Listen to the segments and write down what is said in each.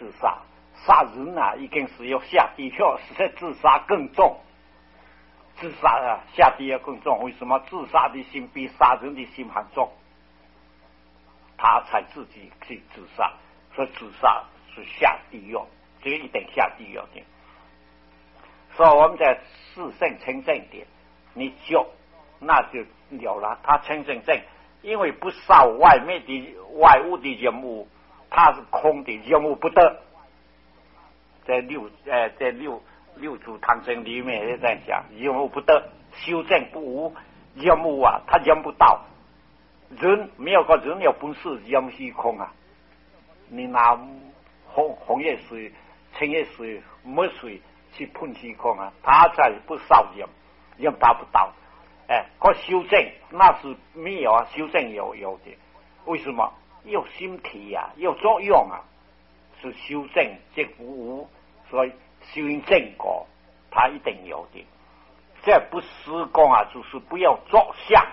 自杀。杀人啊，已经是要下地狱，是自杀更重。自杀啊，下地狱更重。为什么？自杀的心比杀人的心还重，他才自己去自杀。所以自杀是下地狱，这个一定下地狱的。所以我们在四圣清净点，你救那就了了。他清净正，因为不受外面的外物的任务，他是空的，任务不得。在六祖坛经里面也在讲，任务不得，修正不无任务啊，他任不到。人没有个人有本事任虚空啊！你拿红叶水、青叶水、墨水去喷虚空啊，他才不受任达不到。可修正那是没有啊，修正有的，为什么？有心体啊，有作用啊。是修正即无，所以修因正果，它一定有的。这不施工啊，就是不要作相，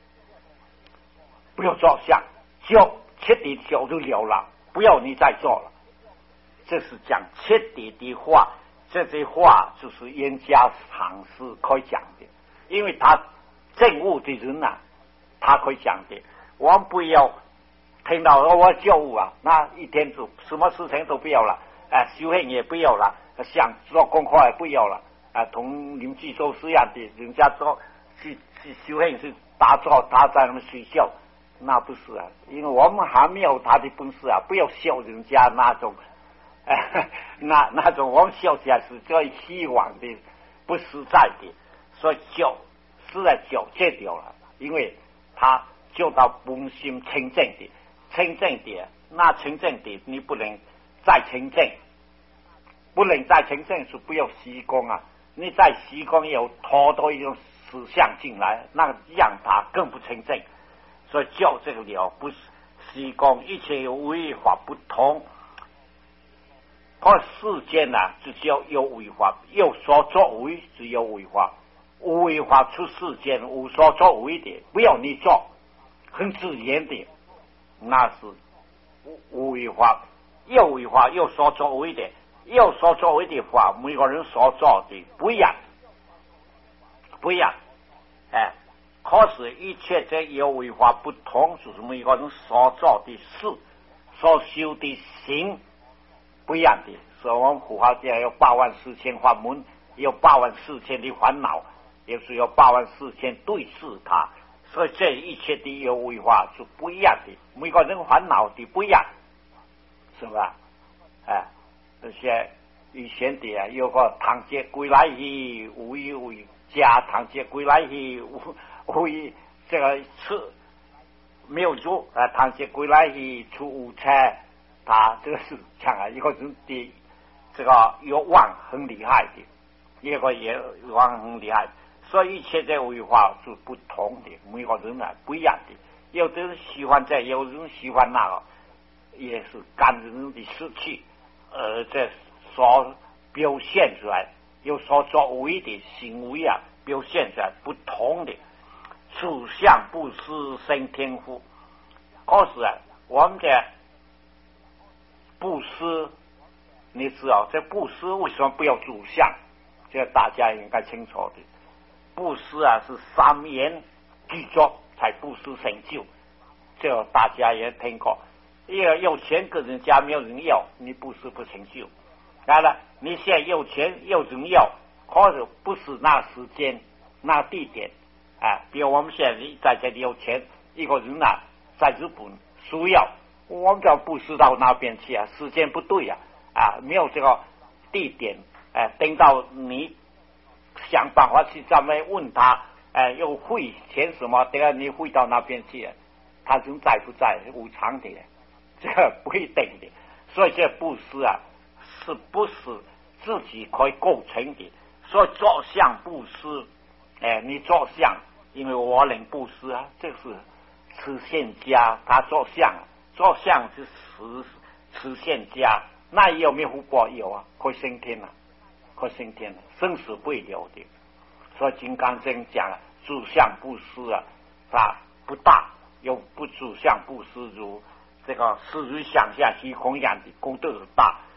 不要作相，就彻底就了了，不要你再做了。这是讲彻底的话，这些话就是冤家常识可以讲的，因为他正悟的人啊，他可以讲的。我们不要听到我觉悟啊，那一天就什么事情都不要了，修行也不要了，想做功课也不要了，同林济州是一样的，人家做去修行是打坐，他在那么睡觉，那不是啊，因为我们还没有他的本事啊，不要笑人家那种，那种我们笑起来是最希望的，不实在的，所以是在纠结掉了，因为他就到本心清净的。清净点，那清净点你不能再清净，不能再清净是不要施工啊！你再施工有拖多一种思想进来，那让它更不清净。所以就这个了，不是施工，一切有违法不通。可世间啊，只有违法，有所作为只有违法，无违法出世间，无所作为的，不要你做，很自然的。那是无违法，有违法有所作为的，有所作为的话，每个人所做的不一样，不一样。可是，一切这有违法不同，就是每个人所做的事、所修的行不一样的。所以我们佛法界有84000法门，有84000的烦恼，也是有84000对治它。所以这一切的有为法是不一样的，每个人烦恼的不一样，是吧？这些以前的有个堂姐归来去无以为家，堂姐归来去无以这个吃没有做堂姐归来去出午餐，他这个是讲一个人的这个有望很厉害的，一个也望很厉害的。所以一切在违法是不同的，每个人啊不一样的。有的人喜欢这，有人喜欢那个，也是感人的事情，这所表现出来，有所作为的行为啊，表现出来不同的。处相不施生天赋，可是啊，我们的布施，你知道这布施为什么不要主相？这大家应该清楚的。布施啊，是3言具足才布施成就，这大家也听过。有钱跟人家没有人要，你布施不成就。当然了，你现在有钱有人要，可是不是那时间、那地点。比如我们现在在这里有钱，一个人啊，在日本需要，我们就要布施到那边去啊，时间不对啊，没有这个地点，等到你。想办法去专门问他，又汇钱什么？等下你汇到那边去，他人在不在？无常的，这个不一定的。所以这布施啊，是不是自己可以构成的？所以做相布施，你做相，因为我能布施啊，这是持现家，他做相是持现家，那有没有福报？有啊，可以升天啊。升天生死不了的，所以《金刚经》讲主相布施啊，它不大，又不主相布施如这个施于想象虚空一样的功德大，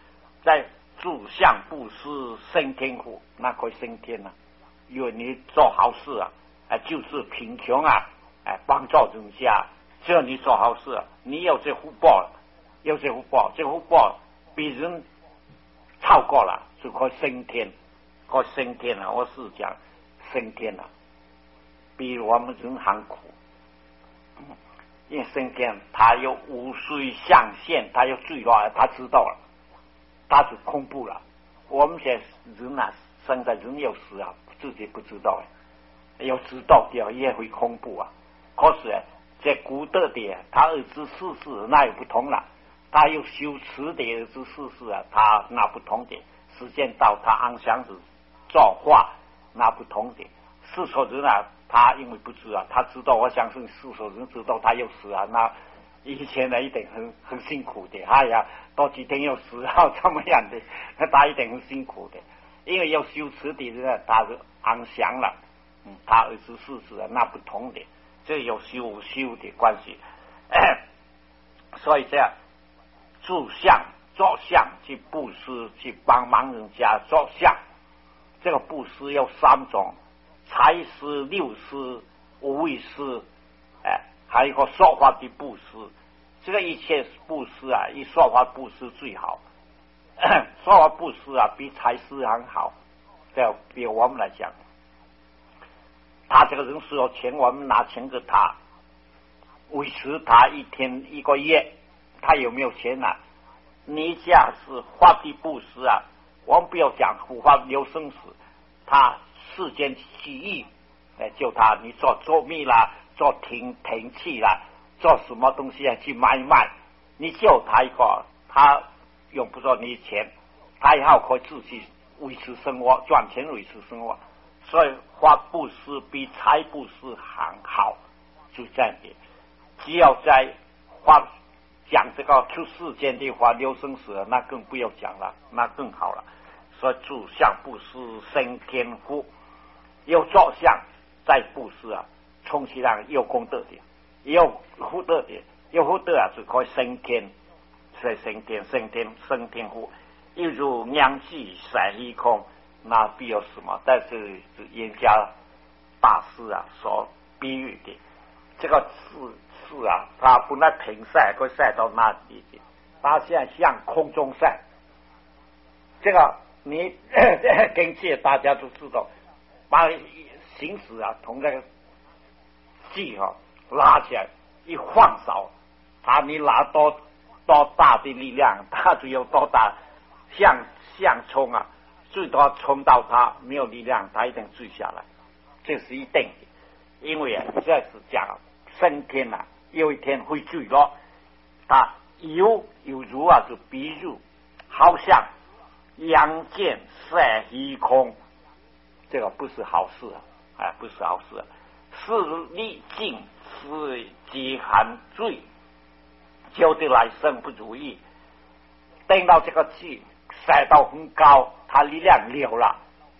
在住相布施升天福，那可以升天了。因为你做好事啊，就是贫穷啊，帮助人家，只要你做好事，你有这福报了，有这福报，这福报比人超过了，就可以升天，可以升天了。我是讲升天了，比我们人很苦。因为升天，他有无水象限，他有坠落，他知道了，他就恐怖了。我们现在人啊，生在人有时啊，自己不知道，要知道掉也会恐怖啊。可是在古德的，他儿子世事那又不同了，他有修持的儿子世事啊，他那不同的。时间到，他安详子造化那不同的。世俗人啊，他因为不知啊，他知道，我相信世俗人知道他有死啊，那以前呢一定很辛苦的，哎呀，多几天又死啊，怎么样的，他一定很辛苦的，因为要修持的人，他是安详了，他儿子世事啊，那不同的，这有修的关系，所以这样住相做相去布施，去帮忙人家做相，这个布施有3种。财施、六施、无畏施，还有一个说法的布施。这个一切布施啊，以说法布施最好。说法布施啊，比财施很好。这比我们来讲，他这个人是有钱，我们拿钱给他，维持他一天一个月，他有没有钱啊？你家是法的布施啊，我们不要讲护法留生死，他。世间起义，就他你做蜜啦，做停气啦，做什么东西啊去买卖，你就他一个，他用不着你钱，他以后可以自己维持生活，赚钱维持生活，所以花布施比财布施很好，就这样的。只要在花讲这个出世间的话，留生死那更不要讲了，那更好了。所以住相布施升天福。有做相在布施啊，充其量有功德的，有福德的，有福德啊，就可以升天，所以升天福。又如两际闪一空，那必有什么？但是人家大师啊所比喻的，这个是啊，它本来平晒，可以晒到那里去，它现在向空中晒。这个你跟这大家都知道。把行驶啊，从那个气拉起来，一放手，你拿多大的力量，它就有多大向冲啊，最多冲到它没有力量，它一定坠下来，这是一定的。因为这是讲升天啊，有一天会坠落，它有如啊，就比如好像阳间晒虚空。这个不是好事啊，不是好事啊！是历尽是饥寒罪，就得来生不如意。等到这个气晒到很高，它力量流了，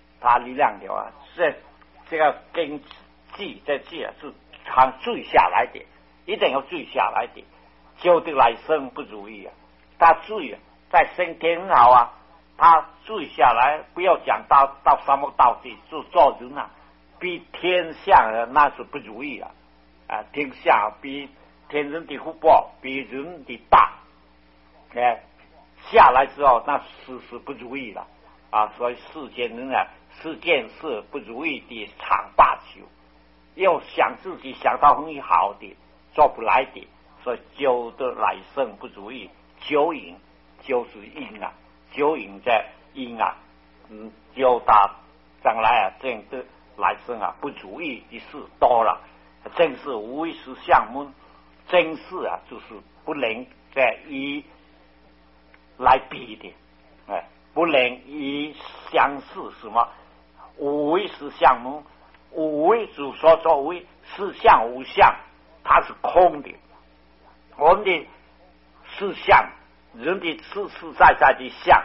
这个根气这气啊是常坠下来的，一定要坠下来的，就得来生不如意啊！它坠在升天很好啊。他坠下来，不要讲到什么道地，就做人啊，比天下那是不如意啊！天下比天人的福报比人的大，下来之后那是不如意了啊！所以世间人啊，是件事不如意的常罢休，又想自己想到很好的，做不来的，所以就得来生不如意，九引就是因啊。九引在因啊，就他将来啊，这个来生啊，不如意的事多了，正是无为是相门，真是啊，就是不能再以来比的，不能以相似什么无为是相门，无为就说作为是相无相，它是空的，我们的是相。人的实实在在的相，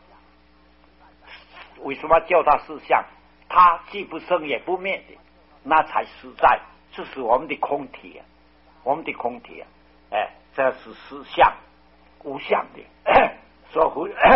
为什么叫它是相？它既不生也不灭的，那才实在。这是我们的空体啊，这是实相无相的。所以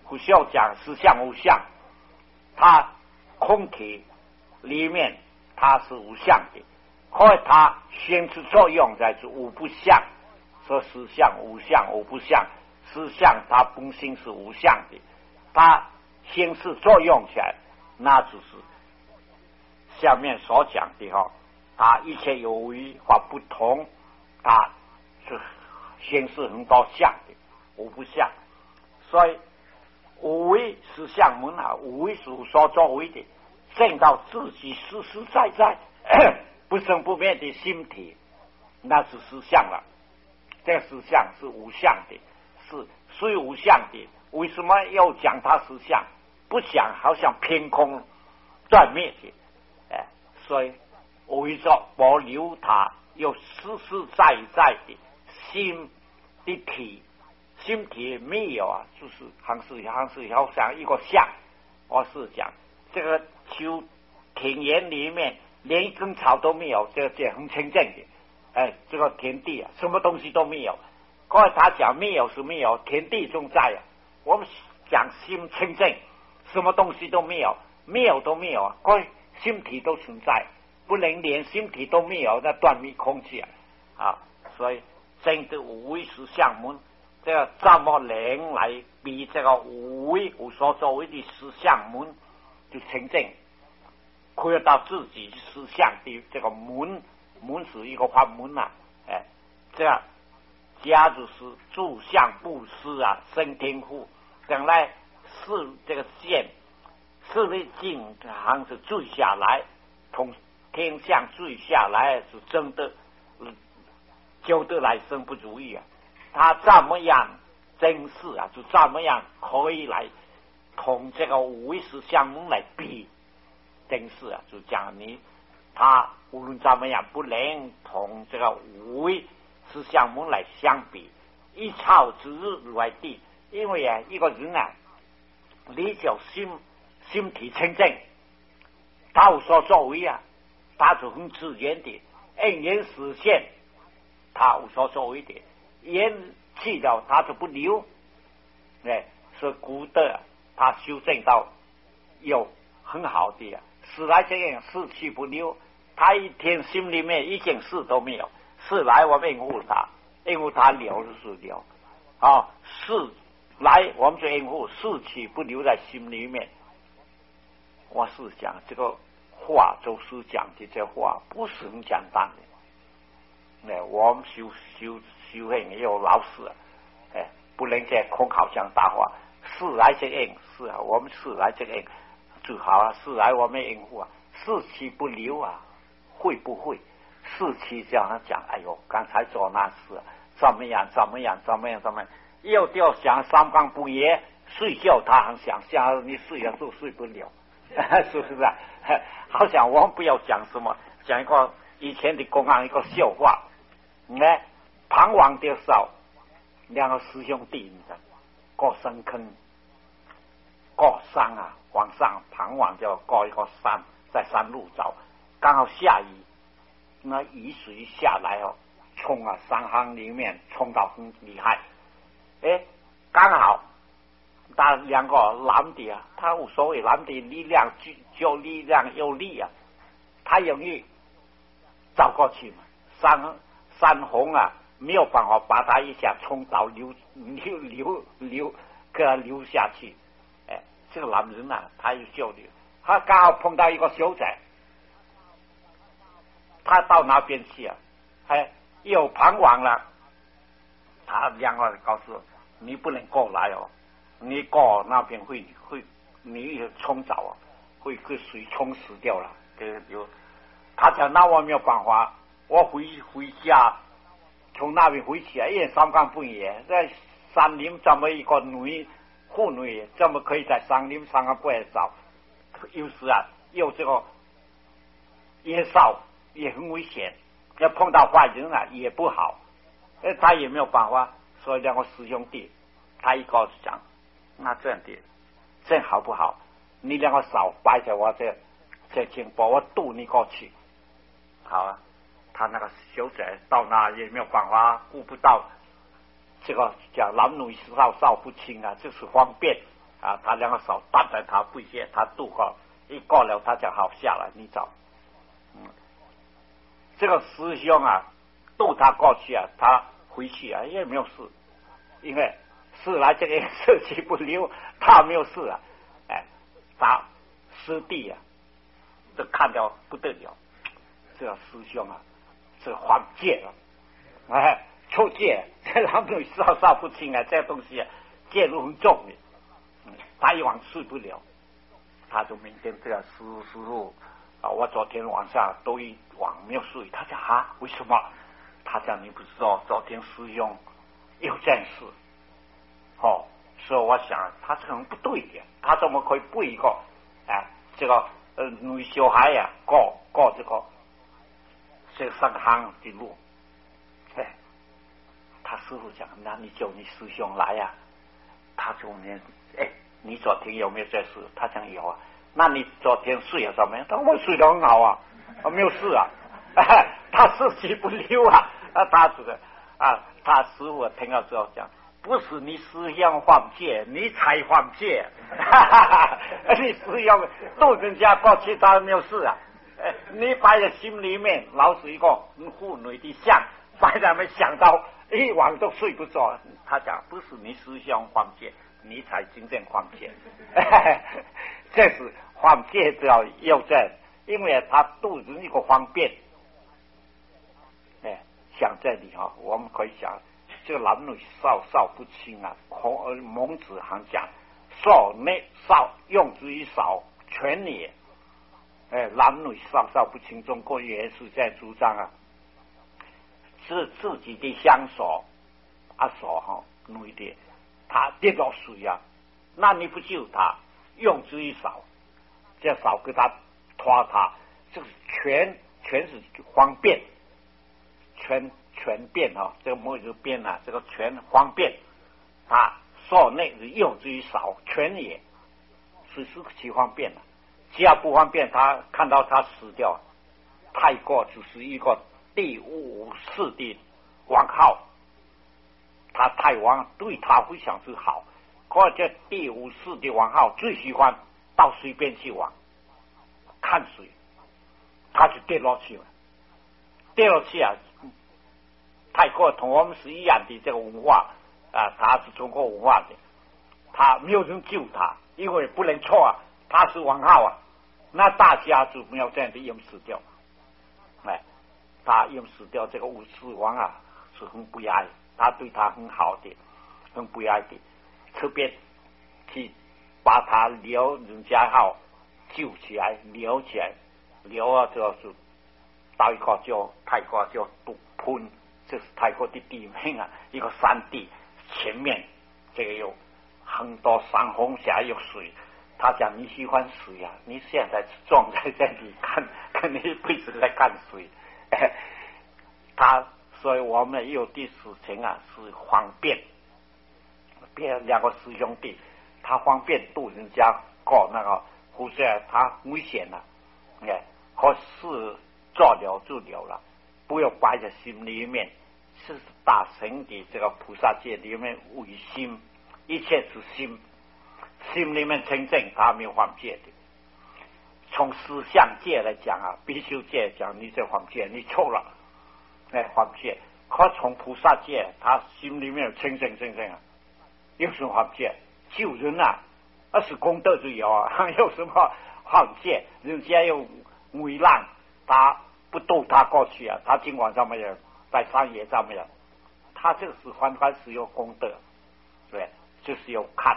古时候讲实相无相，它空体里面它是无相的，所以它先是作用在是无不相，说实相无相无不相，实相它本身是无相的，它先是作用起来，那就是下面所讲的它一切有为或不同，它是先是很多相的，无不相，所以无为是相门无为是无所作为的，证到自己实实在在不生不灭的心体，那是实相了。这实相是无相的，是虽无相的，为什么要讲它实相？不讲好像偏空断灭的，所以为着保留它，又实实在在的心的体。心体没有就是好像一个相。我是讲这个秋田园里面连一根草都没有，这很清净的。这个田地什么东西都没有。刚才他讲没有是没有，田地中在我们讲心清净，什么东西都没有，没有都没有关心体都存在，不能连心体都没有，那断灭空气所以真的无为实相门。这个怎么能来比这个无为无所作为的实相门就清净，可以到自己实相的这个门是一个法门这样假如是住相布施生天护，将来是这个线是的境好像是坠下来，从天象坠下来是真的就得来生不如意他怎么样真是就怎么样可以来同这个无为实相门来比，真是就讲他无论怎么样不能同这个无为实相门来相比，一草之日来地，因为一个人你就心体清净，他无所作为他就很自然的应缘实现，他无所作为的缘去掉他就不留，所以古德他修正到有很好的死来这样事去不留，他一天心里面一件事都没有，事来我们应付他，应付他留就是留事来我们就应付，事去不留在心里面。我是讲这个话，周师讲的这话不是很简单的。我们修行也有老师不能在空好像大话，事来这应是我们事来这应最好事来我们应付事去不留会不会事去这样讲，哎呦刚才做那事怎么样，又掉想三更半夜睡觉，他还想你睡都睡不了是不是好像我们不要讲什么，讲一个以前的公安一个笑话唐王的时候，两个师兄弟过深坑，过山往上唐王就过一个山，在山路走，刚好下雨，那雨水下来冲山坑里面冲到很厉害，刚好他两个男的他无所谓，男的力量就力量有力他容易走过去嘛，山洪没有办法把他一下冲倒流给他流下去，这个男人他有救的，他刚好碰到一个小仔，他到那边去又彷徨了，他两个人告诉你不能过来你过那边会你冲走会被水冲死掉了，他讲那我没有办法，我回家从那边回去因为三更半夜在山林这么一个妇女怎么可以在山林三更半夜走，有时有这个野兽也很危险，要碰到坏人也不好，他也没有办法，所以两个师兄弟他一个讲那这样的这好不好，你两个手摆在我这前把我渡你过去好他那个小姐到那也没有办法，顾不到这个讲男女少不清这是方便啊，他两个手搭在他背下，他渡过，一过了他就好下来，你走。这个师兄啊，渡他过去啊，他回去啊也没有事，因为事来这个事去不留，他没有事啊，哎，他师弟啊，都看到不得了，这个师兄啊，这犯戒了，哎，出戒，这男女少不清啊，这东西啊，戒律很重的，他一晚睡不了，他就明天这个师傅啊，我昨天晚上都一晚没有睡，他讲啊，为什么？他讲你不知道，昨天师兄有件事，哦，所以我想他可能不对的，他怎么可以背一个这个女小孩呀、过这个上行的路？哎，他师傅讲，那你叫你师兄来呀、他就问，你昨天有没有这事？他讲有啊。那你昨天睡了怎么样？他说我睡得很好啊，没有事啊。他自己不溜啊，他这个他师傅听了之后讲，不是你师兄犯戒，你才犯戒。你师兄都人家过去他没有事啊，你摆在心里面老是一个妇女的像，摆在没想到一晚都睡不着。他讲不是你师兄犯戒，你才真正犯戒。这是犯戒就要有这，因为他肚子一个方便。想这里我们可以想，这个男女少不清啊。孟子还讲，少内少用之于少，全也。男女少不清，中国也是在主张啊，是自己的相手手女的，他跌到水啊，那你不救他，用之于少，这少给他拖他，这是全是方便。全变这个没有变啊，这个全方便，他少内用之于少，全也是其方便了。只要不方便，他看到他死掉，太过就是一个第五世的王号，他太王对他非常之好。可这第五世的王号最喜欢到水边去玩，看水，他就跌落去了，跌落去啊。泰国同我们是一样的这个文化他是中国文化的，他没有人救他，因为不能错啊，他是王号啊，那大家就没有这样的淹死掉，他淹死掉这个武士王啊是很不爱，他对他很好的，很不爱的，特别去把他留人家号救起来，留起来，留啊就是到一个叫泰国叫独喷。这是泰国的地名啊，一个山地，前面这个有很多山峰下有水。他讲你喜欢水啊，你现在撞在这里看你一辈子在看水。所以我们有的事情啊是方便，两个师兄弟，他方便渡人家过那个湖水，他危险了，可是做了就了了，不要摆在心里面。是大乘的这个菩萨界里面唯心，一切是心，心里面清净，他没有犯戒的。从思想界来讲啊，比丘界讲你这犯戒，你错了，犯戒。可从菩萨界，他心里面有清净啊，有什么犯戒？救人啊，那是功德就有啊，有什么犯戒？人家有危难，他不渡他过去啊，他今晚上没有。在山野上面，他这个是凡是有功德，对，就是有看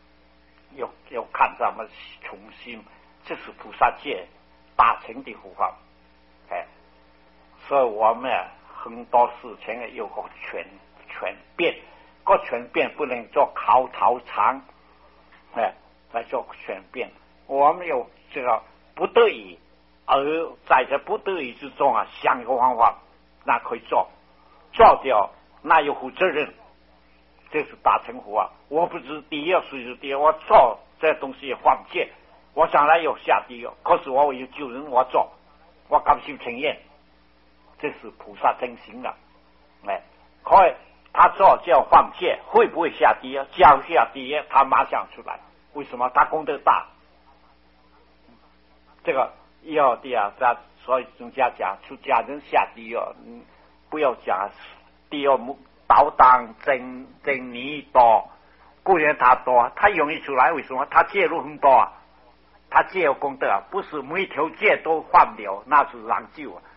咱们重新，这是菩萨界大乘的护法，所以我们很多事情有个全变，个全变不能做口头禅，来做全变。我们有这个不得已，而在这不得已之中啊，想一个方法。那可以做掉，那有负责任，这是大乘佛啊！我不是第一，谁是第一？我做这东西犯戒，我将来要下地狱，可是我有救人，我做，我甘心情愿，这是菩萨真心了。可以他做就要犯戒，会不会下地狱？只要下地狱，他马上出来， 为什么？他功德大。这个要的啊，所以人家讲出家人下地狱，不要讲地狱道当真泥多，固然他多，他容易出来，为什么？他戒律很多啊，他戒有功德啊，不是每条戒都犯了，那是狼救啊。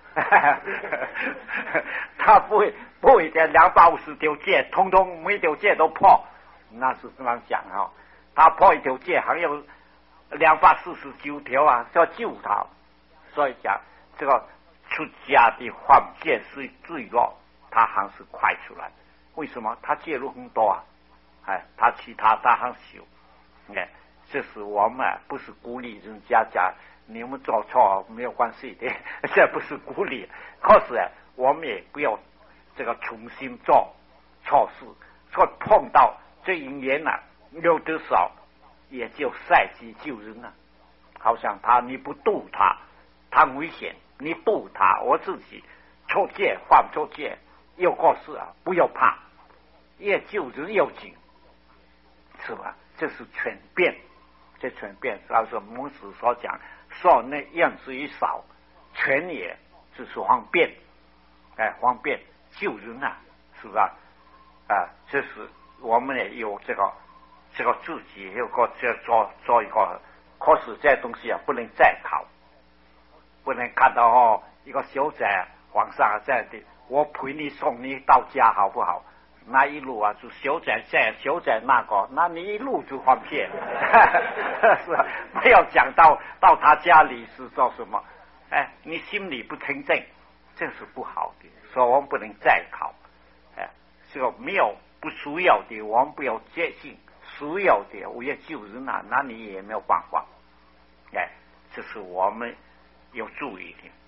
他不会250条戒，通通每条戒都破，那是这样讲啊。他破一条戒，还有249条啊，要救他。所以讲这个出家的犯戒是罪恶，他还是快出来。为什么？他戒律很多啊，他其他他还修。这是我们不是鼓励人家讲你们做错没有关系的，这不是鼓励。可是我们也不要这个重新做错事，所以碰到这因缘有多少也就赛己救人了。好像你不渡他危险，你渡他，我自己错戒犯错戒又过世啊，不要怕，越救人要紧，是吧？这是全变，这全变。老师孟子所讲，说那样子一少，全也就是方便，方便救人啊，是吧？这是我们也有这个自己有个做一个，可是这东西不能再考，不能看到一个小仔皇上这样的，我陪你送你到家好不好？那一路啊，就小仔那个，那你一路就方便，是吧？不要讲到他家里是做什么，你心里不清净，这是不好的，所以我们不能再考，这个没有不需要的，我们不要接近，需要的我要救人啊，那你也没有办法，这是我们要注意的。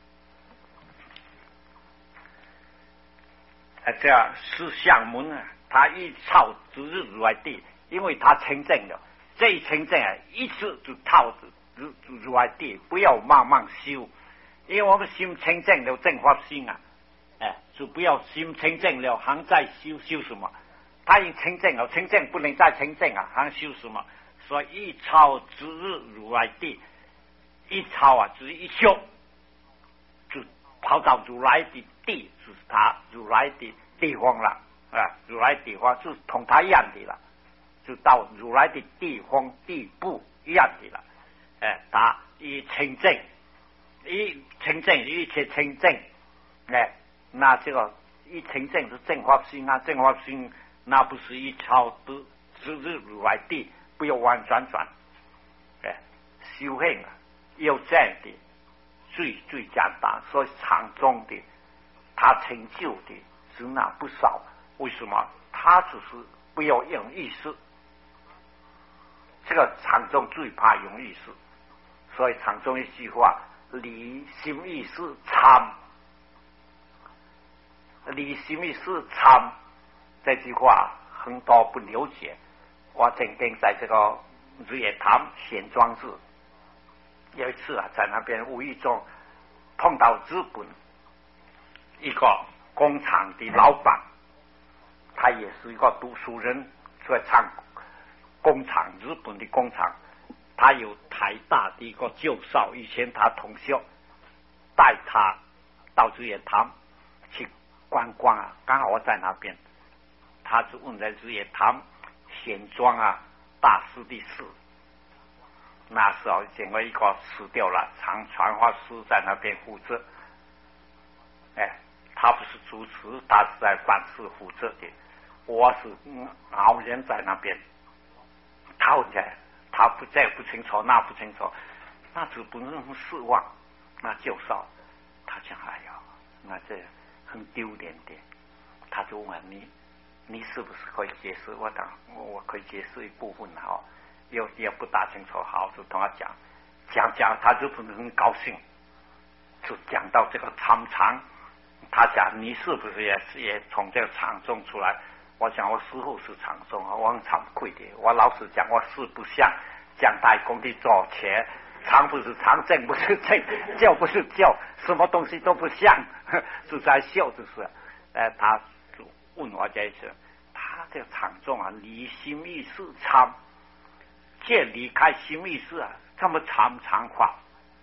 这是相门啊，他一操之日如来地，因为他清净了，这一清净一次就套如来地，不要慢慢修，因为我们心清净了正法心啊，就不要心清净了还在修什么？他已经清净了，清净不能再清净啊，还修什么？所以一操之日如来地，一操啊就是一修，就跑到如来的地，就是他如来的地方了如来地方就同他一样的了，就到如来的地方地步一样的了。他一清净，一切清净，那这个一清净是正法心啊，正法心那不是一超之日如来地，不要弯转，修行要这样的。最简单，所以场中的他成就的是那不少。为什么？他只是不要用意识，这个场中最怕用意识，所以场中一句话：离心意识参，离心意识参。这句话很多不了解。我曾经在这个日月潭显庄寺。有一次在那边无意中碰到日本一个工厂的老板，他也是一个读书人，在唱工厂，日本的工厂，他有台大的一个教授，以前他同学带他到日月潭去观光啊，刚好我在那边，他就问在日月潭显庄大师的事。那时候因为一个死掉了，常传法师在那边负责，他不是主持，他是在办事负责的。我是熬人在那边，他不这不清楚，那不清楚，那就不能失望。那教授他讲，哎呀，那这很丢脸的。他就问你是不是可以解释？我可以解释一部分也不大清楚，好，就同他讲，他就很高兴，就讲到这个常，他讲你是不是也从这个场中出来？我讲我师父是场中，我很惭愧的，我老实讲，我是不像讲太公的做钱，常不是常，正不是正，教不是教，什么东西都不像，是在笑，就是，他就问我这一次，他这个场中离心意识参。 这离开什么意思啊？这么长话，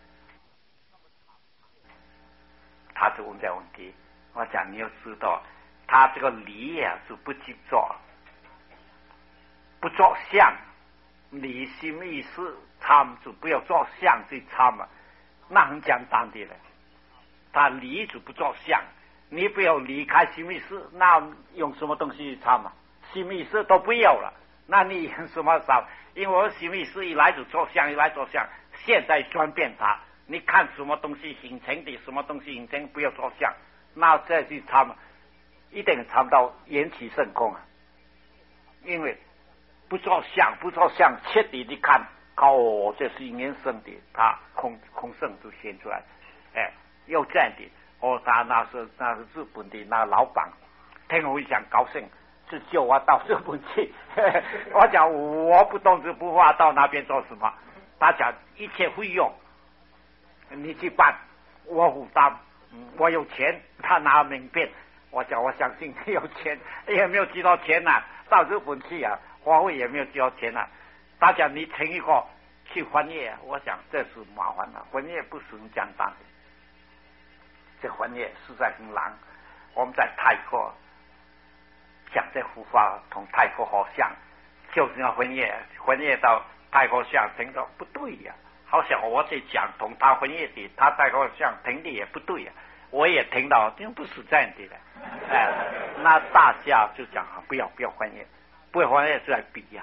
他就问这问题。我讲你要知道，他这个离啊是不执着，不着相。离什么意思？参就不要着相去参啊，那很简单的了。他离就不着相，你不要离开什么意思？那用什么东西去参啊？什么意思都不要了，那你用什么参？因为我什么意思一来就着相，一来着相，现在转变它。你看什么东西形成的，什么东西形成，不要着相，那再去参，一定参到缘起圣空啊！因为不着相，彻底的看，哦，这是因缘生的，它空性就显出来。哎，又这样的，哦，他那是日本的那老板，听我一讲高兴，就叫我到日本去。我讲我不懂这不话，到那边做什么？他讲一切费用你去办，我负担。我有钱，他拿名片。我讲我相信你有钱，也没有几多钱呐、到日本去啊，花费也没有几多钱呐、他讲你请一个去翻译，我想这是麻烦了，翻译不是很简单的。这翻译实在很难。我们在泰国讲这幅画同泰国好像，就是要翻译到泰国像，听到不对呀、好像我在讲同他翻译的，他泰国像听的也不对呀、我也听到，这不是这样的。那大家就讲不要翻译，不要翻译就来比呀、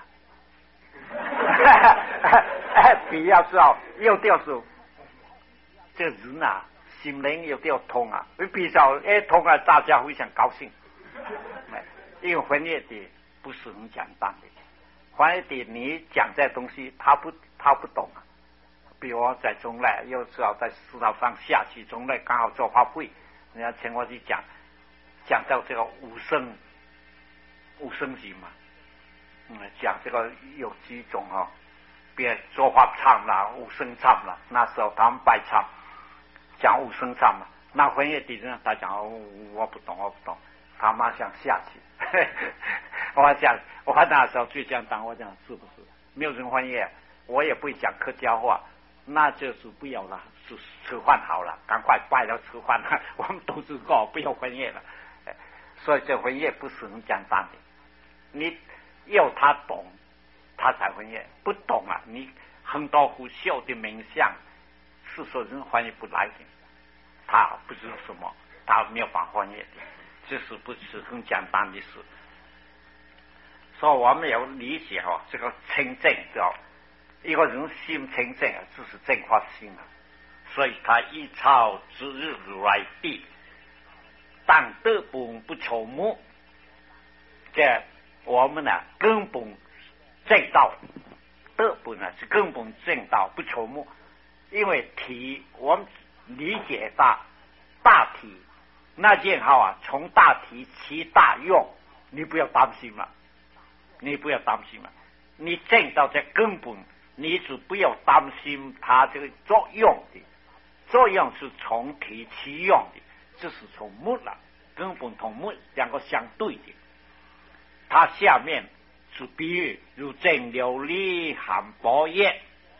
比要知道又掉手，这个人啊，心灵又掉通啊，比较通啊，大家非常高兴。因为翻译的不是很简单的，翻译的你讲这东西，他不懂啊。比如我在中来，有时候在石头上下去，中来刚好做法会，人家请我去讲到这个五生集嘛，讲这个有几种哦，别做法唱啦，五声唱啦，那时候他们拜唱，讲五声唱嘛，那翻译的人他讲我不懂，他马上下去。我那时候最简单，我讲是不是没有人翻译，我也不会讲客家话。那就是不要了，是吃饭好了，赶快拜了吃饭了。我们都知道不要翻译了，所以这翻译不是很简单的。你要他懂，他才翻译；不懂啊，你很多虎啸的名相，是说人翻译不来的，他不知道什么，他没有办法翻译的，这是不是很简单的事？所以我们要理解这个清净叫。一个人心清净啊，这是净化心啊，所以他一朝之日来地，但德本不求目。这我们呢根本正道，德本呢是根本正道不求目，因为体我们理解大体那件号啊，从大体其大用，你不要担心了，你正道这根本。你就不要担心它这个作用的，作用是从体起用的，这是从木了，根本同木两个相对的。它下面是比喻如正琉璃含薄叶，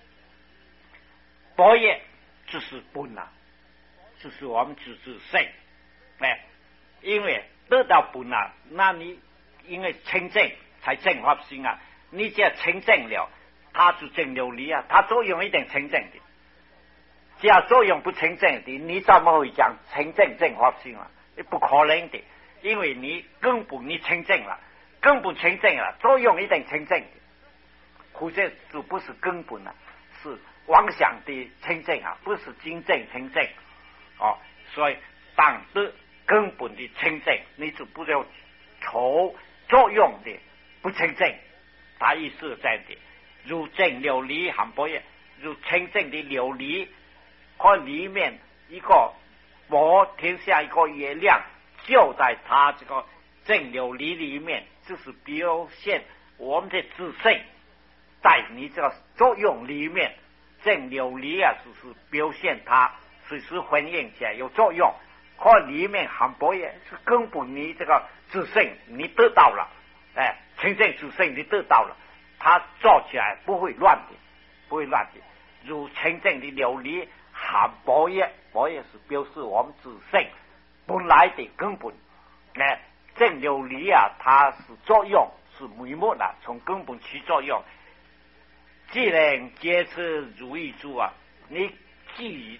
薄叶就是本啊，就是我们自性。因为得到本啊，那你因为清净才净化心啊，你只要清净了。它是正琉璃啊，它作用一定清净的。只要作用不清净的，你怎么会讲清净正法性啊？不可能的，因为你根本你清净了，根本清净了，作用一定清净的。或者就不是根本啊，是妄想的清净啊，不是真正清净。所以当得根本的清净，你就不要求作用的不清净。他意思是这样的。如正琉璃含薄叶，如清净的琉璃，看里面一个天下一个月亮，就在它这个正琉璃里面，就是表现我们的自性在你这个作用里面。正琉璃啊，就是表现它随时反映起来有作用。看里面含薄叶，是根本你这个自性你得到了，清净自性你得到了。 它做起来不会乱的，不会乱的。如清净的琉璃含薄叶，薄叶是表示我们自性本来的根本。这琉璃啊，它是作用是眉目的，从根本起作用。既然接持如意珠啊，你既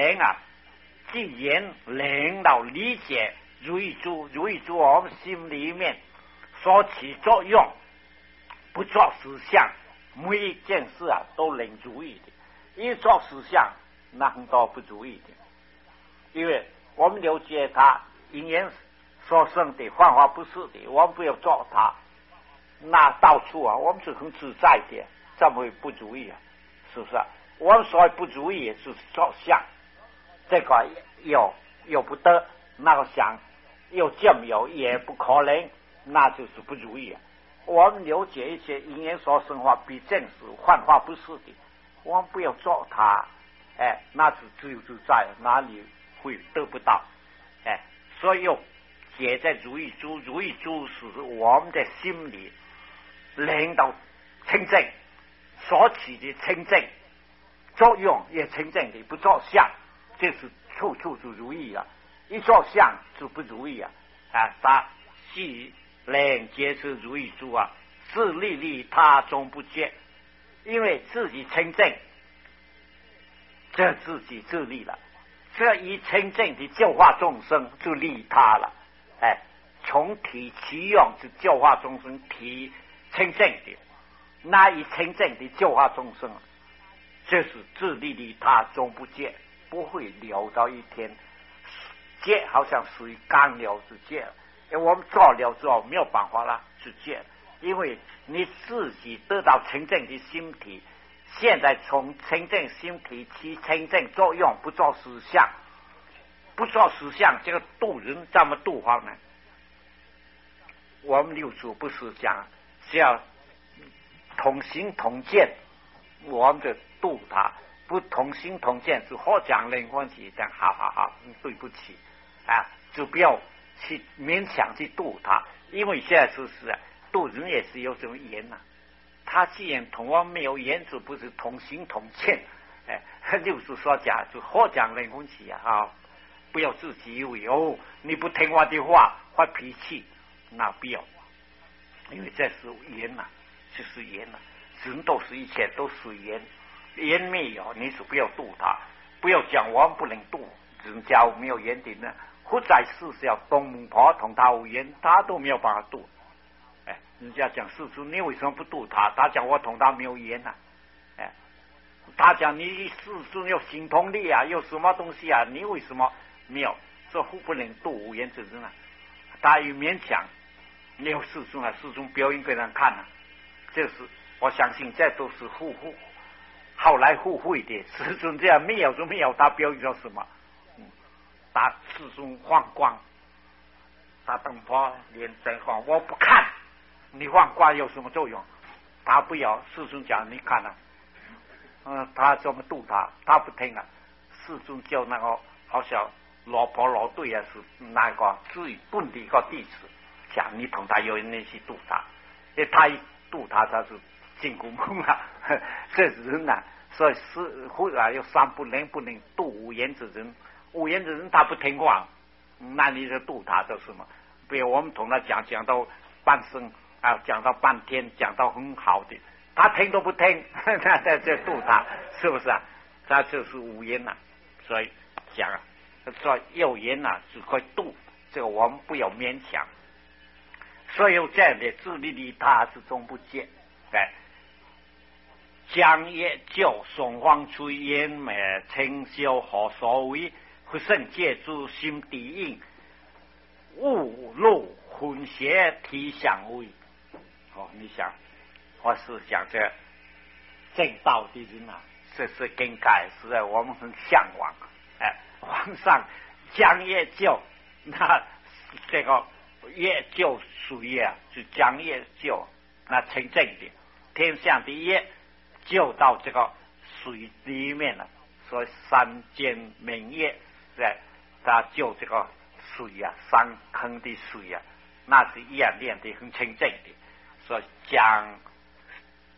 然能到理解如意珠我们心里面所起作用，不做实相，每一件事啊都能如意的。一做实相，那很多不如意的。因为我们了解它因缘所生的幻化不是的，我们不要做它，那到处啊我们是很自在的，怎么会不如意啊？是不是啊？我们所谓不如意是做相，这个有不得，那个想又占有也不可能，那就是不如意啊。我们了解一切因缘所生化比正是幻化不是的，我们不要做它，那是自由自在，哪里会得不到？所以又解在如意珠是我们的心里能到清净，所起的清净作用也清净的，不做相，这是处处是如意啊。一做相就不如意啊！他既能结持如意珠啊，自利他终不见，因为自己清净，这自己自利了。这一清净的教化众生就利他了。从体其用是教化众生体清净的，那一清净的教化众生，这是自利他终不见，不会留到一天。戒好像属于刚了之戒了，我们做了之后没有办法了之戒，因为你自己得到清净的心体，现在从清净心体起清净作用，不做实相，这个度人怎么度法呢？我们六祖不是讲是要同心同见，我们就度他；不同心同见，是或讲人关系讲好，对不起就不要去勉强去度他，因为现在是度人也是有这种缘呐。他既然同我没有缘，就不是同心同见。六祖所讲就或讲人关系不要自己以为你不听我的话发脾气，那不要，因为这是缘呐，就是缘呐。人都是一切都是缘，缘没有你是不要度他，不要讲我们不能度人家没有缘的呢。活在世是要东孟婆同他无缘，他都没有办法度。人家讲世尊，你为什么不度他？他讲我同他没有缘他讲你世尊有心通力有什么东西你为什么没有？这不能度无缘之人他与勉强没有世尊世尊表演给人看这是我相信这都是后来互惠的。世尊这样没有就没有，他表演说什么？他世尊放光，他等婆脸真晃，我不看，你放光有什么作用？他不要，世尊讲你看他怎么度他？他不听世尊叫那个好像老婆老对是那个最笨的一个弟子，讲你同他有人去度他，因为他一度他是进宫空这是人所以有三不能度无缘之人。无缘的人他不听话，那你就度他就是什么？比如我们同他讲到半生讲到半天，讲到很好的，他听都不听，那在这度他，是不是他就是无缘所以讲说有缘只可以度，这个我们不要勉强。所以有这样的自利他是终不见。江夜就松荒吹烟美清修何所谓？不胜借助心底应，误入混邪体相位。你想，我是讲这正道的人这是应该是我们很向往。皇上将夜救，那这个夜救属于是将夜救，那清净的天上的夜救到这个水里面了，所以三间明夜。他救这个水山坑的水那是一样练的很清净的，所以将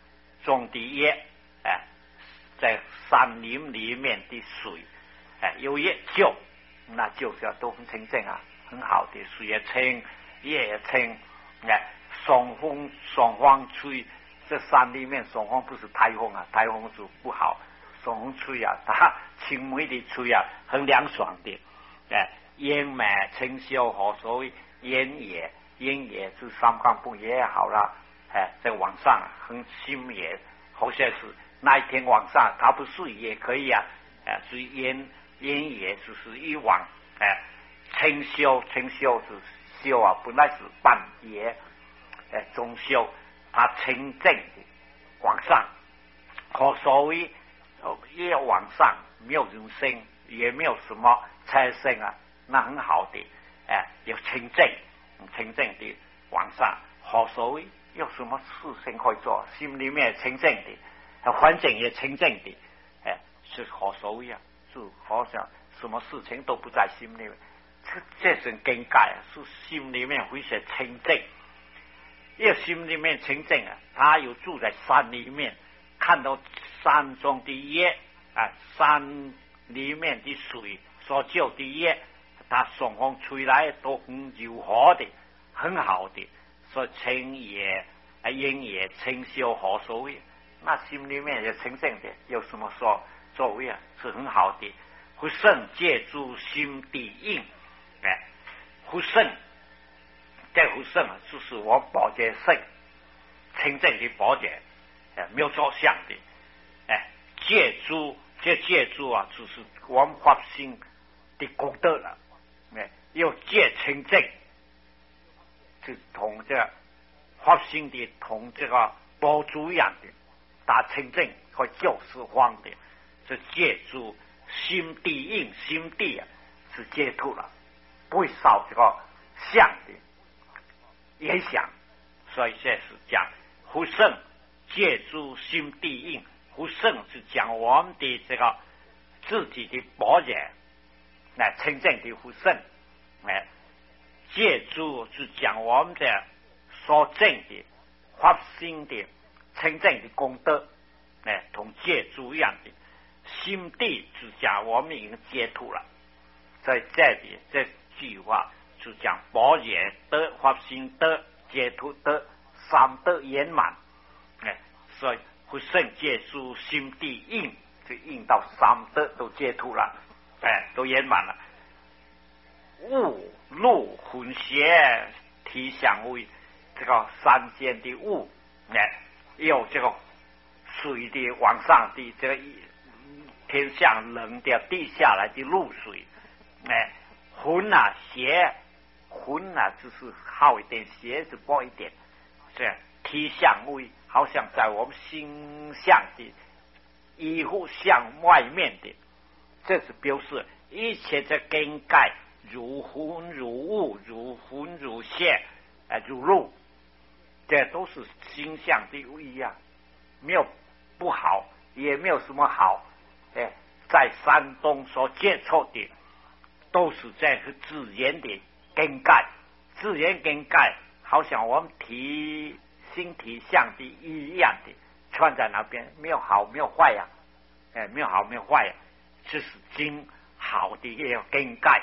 种的叶，在山林里面的水，有叶就，那就是要都很清净啊，很好的，水也清，叶也清，爽风吹，这山里面爽风不是台风啊，台风是不好，爽风吹啊，它轻微的吹啊，很凉爽的，烟美清修河水，烟也是三纲不也好了，在网上很新也，好像是那一天晚上它不是也可以啊，所以烟也就是一往，清修是修啊，本来是半夜，中修，它清净的往上，河水也往上，没有人声，也没有什么车声啊，那很好的，有清净的往上，河水有什么事情可以做？心里面清净的，环境也清净的，是河水啊，是好像什么事情都不在心里面，这是境界啊，是心里面会是清净。因为心里面清净啊，他又住在山里面，看到山中的叶山里面的水所就的叶，它爽风吹来都很柔和的，很好的，所以清也阴也清修河水，那心里面也清净的，有什么作为啊？是很好的。福圣借助心地应，福圣。这福圣啊，就是我保洁圣，清净的保洁，没有着相的，借助啊，就是我们发心的功德了，又借清净，就同这个发心的同这个宝珠一样的，打清净和救世方的，是借助心地应，心地啊是接触了，不会少这个相的影响，所以这是讲福圣借助心地应，福圣是讲我们的这个自己的保洁，清净的福圣，借助是讲我们的所证的发心的清净的功德，同借助一样的，心地是讲我们已经接触了，在这里这句话就讲保洁德、发心德、解脱德三德圆满，所以会圣借助心地应，就应到三德都解脱了，都圆满了。物路混邪体相为这个山间的雾，有这个水的往上的这个天上冷的地下来的露水，混啊邪。混啊，就是好一点，邪是薄一点，这体相为好像在我们心相的衣服向外面的，这是表示一切的境界如混如雾，如混如邪，如露，这都是心相的一样，没有不好，也没有什么好，在山东所接触的都是这个自然的境界，自然境界好像我们心体相的一样的，穿在那边没有好没有坏呀，没有好没有坏呀，这是经好的也有境界，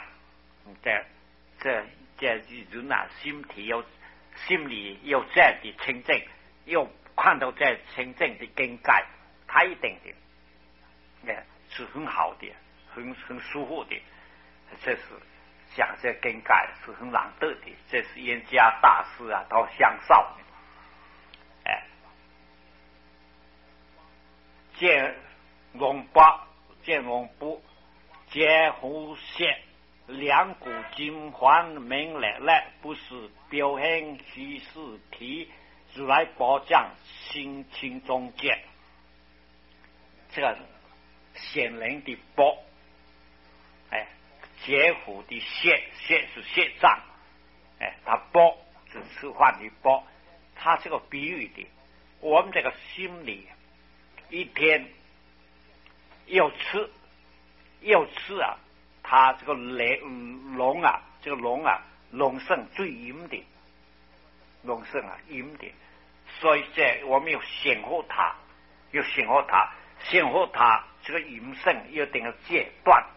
这人啊，心里有这样的清净，又看到这清净的境界，他一定的，是很好的，很舒服的，这是。讲这境界是很难得的，这是人家大师啊都享受的。见龙布，见湖蟹，两股金环明来，不是表现虚实体，如来宝藏心情中见，这个显灵的宝。解虎的血是血障，它包是吃饭的包，它这个比喻的，我们这个心里一天又吃啊，它这个龙啊，这个龙胜最阴的，龙胜啊阴的，所以这我们要显护它， 要显化它，显化它这个淫圣要定要戒断，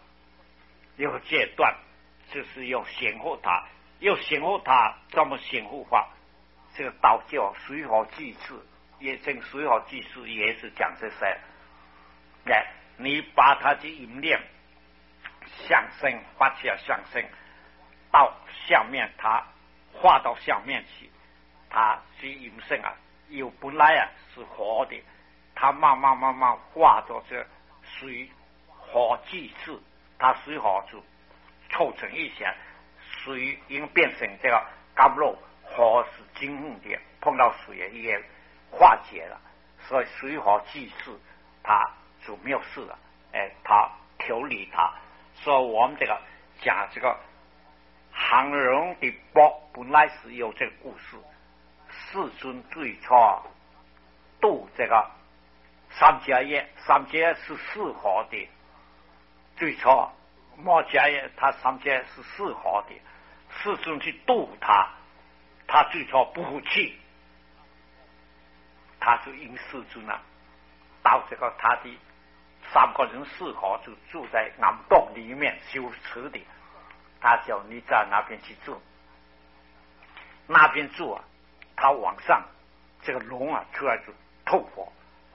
就是要显化它，要显化它怎么显化法？这个道教水火祭祀，也正水火祭祀也是讲这些。你把它的淫念上升，发起来上升到下面，它化到下面去，它是淫圣啊，有本来啊是活的，它慢慢化到这水火祭祀，它水火就凑成一下，水已经变成这个甘露，火是精硬的，碰到水也化解了，所以水火祭祀它就没有事了。它调理它，所以我们这个讲这个降龙的宝本来是有这个故事，世尊最初度这个三迦叶，三迦叶是四火的，最初摩迦叶他三迦叶是四火的，世尊去度他，他最初不服气，他就因世尊啊，到这个他的三个人四火就住在暗洞里面修持的，他叫你在那边去住，那边住啊，他往上这个龙啊出来就吐火，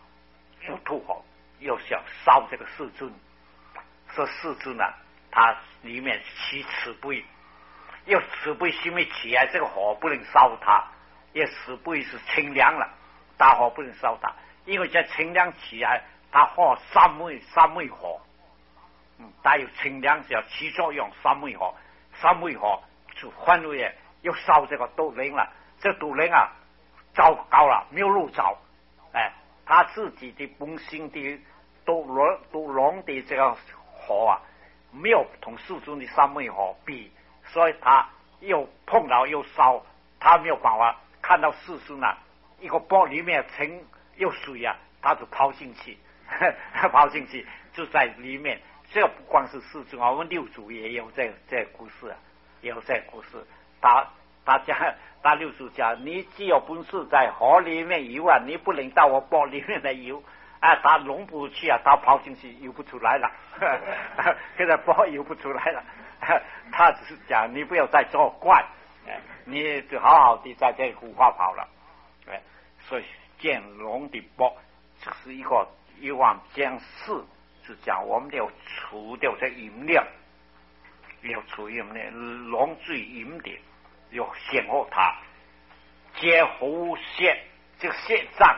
又想烧这个世尊，说世尊啊，他里面起慈悲，要慈悲心一起来，这个火不能烧它，也慈悲是清凉了，大火不能烧它，因为这清凉起来。它火三昧火，它有清凉只要起作用，三昧火就换为又烧这个毒灵了，这毒灵啊糟糕了，没有路走，他自己的本性的毒龙的这个火啊，没有同世尊的三昧火比，所以他又碰到又烧，他没有办法看到世尊啊，一个钵里面盛有水啊，他就抛进去。跑进去就在里面，这不光是世尊，我们六祖也有这故事啊，有这故事。他六祖讲，你只有本事在河里面游啊，你不能到我钵里面来游啊。他弄不去啊，他跑进去游不出来了，现在钵游不出来了。他只是讲，你不要再作怪，你就好好的在这湖化跑了。所以见龙的钵，这是一个。以往讲事是讲我们要除掉这淫念，要除淫念，龙最淫的，要显化它，解湖泄这个泄障，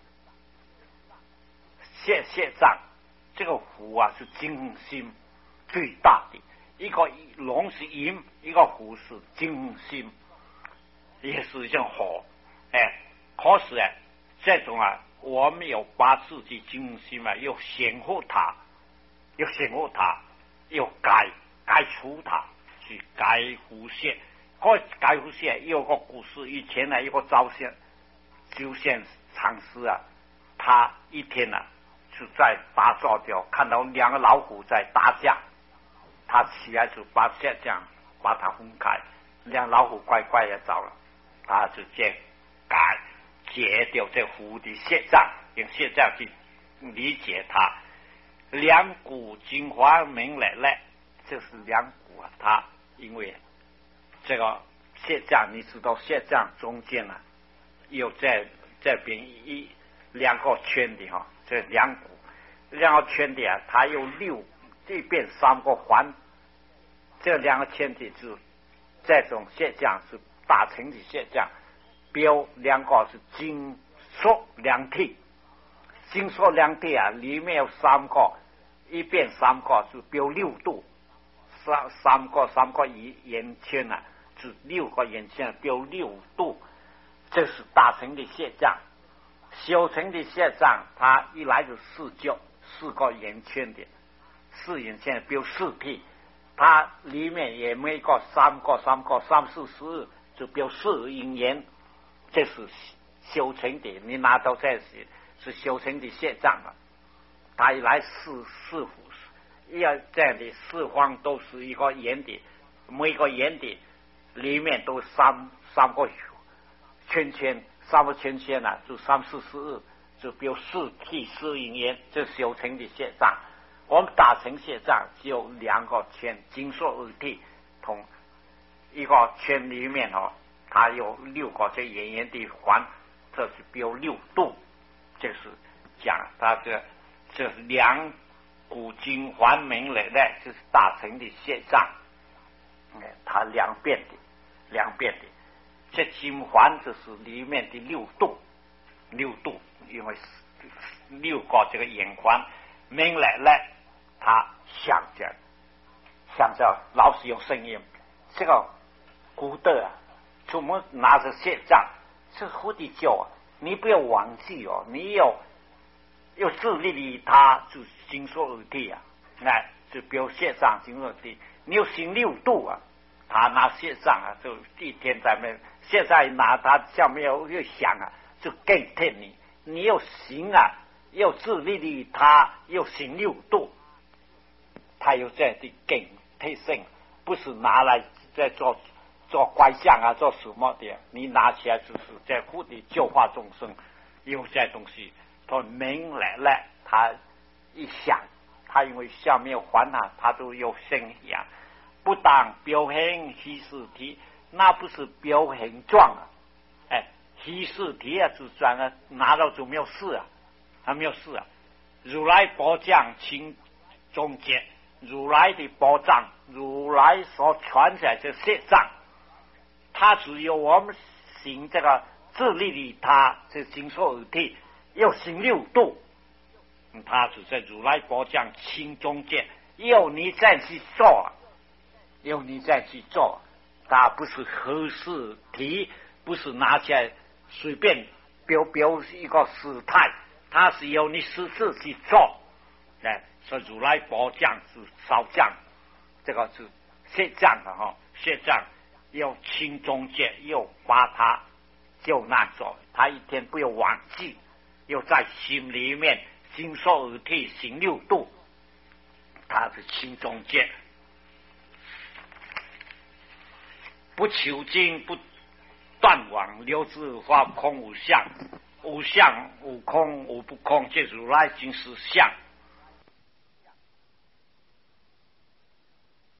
泄障，这个湖啊是精心最大的，一个龙是淫，一个湖是精心，也是一种火，可是这种啊。我们要把自己精心啊，要显化它，要改除它，去改弧线。改弧线有个故事，以前呢，有个周县禅师啊，他一天呢就在打坐掉，看到两个老虎在打架，他起来就把这样把它分开，两老虎乖乖的走了，他就这解掉这湖的泄障，用泄障去理解它。两股精华明来，这是两股啊。它因为这个泄障，你知道泄障中间啊，有这边两个圈的哈，这两个圈的啊，它有这边三个环，这两个圈的就这种泄障是大乘的泄障。标两个是金属两体，金属两体啊，里面有三个，一边三个是标6度，三个圆圈啊，是6个圆圈标6度，这是大乘的泄障。小乘的泄障，它一来就4个圆圈的4圆圈标4体，它里面也每个3个3、4、12就标4阴圆。这是修成的，你拿到这是修成的泄障了。它一来四幅，要这样的四方都是一个圆的，每个圆的里面都三个圈圈，3个圈圈啊，就3、4、12， 就表四体四因缘，这修成的业障。我们打成业障只有2个圈，金属二体同一个圈里面它有6个这圆圆的环，这是表6度，这是讲它这是2股金环明了的，就是打成的业障，它两边的，这金环就是里面的6度，因为6个这个眼环明了了，它想着老是用声音，这个古德怎么拿着业障是蝴蝶教你不要忘记你要自利利他，就金属二体就表业障金属二体，你要行6度他拿业障就一天在那，现在拿他下面又想就更替你要行要自利利他，要行6度，他有这样的更替性，不是拿来在做怪象做什么的，你拿起来就是在护理教化众生，有些东西他明来了，他一想，他因为下面环他都有声响，不当表现虚实体，那不是表现状虚实体就算拿到就没有事还没有事如来宝藏清中间，如来的宝藏，如来所传下这业障，他只有我们行这个自利利他，这金属二体要行6度，他只在如来宝藏清中间，要你再去做，他不是合适题，不是拿起来随便表一个事态，他是要你实质去做所以如来宝藏是少降，这个是业障业障要清中间，要把它就那做，他一天不要忘记，要在心里面金属二体行6度，他是清中间，不求经不断往，六字化空无相，无相无空无不空，这如来经是相。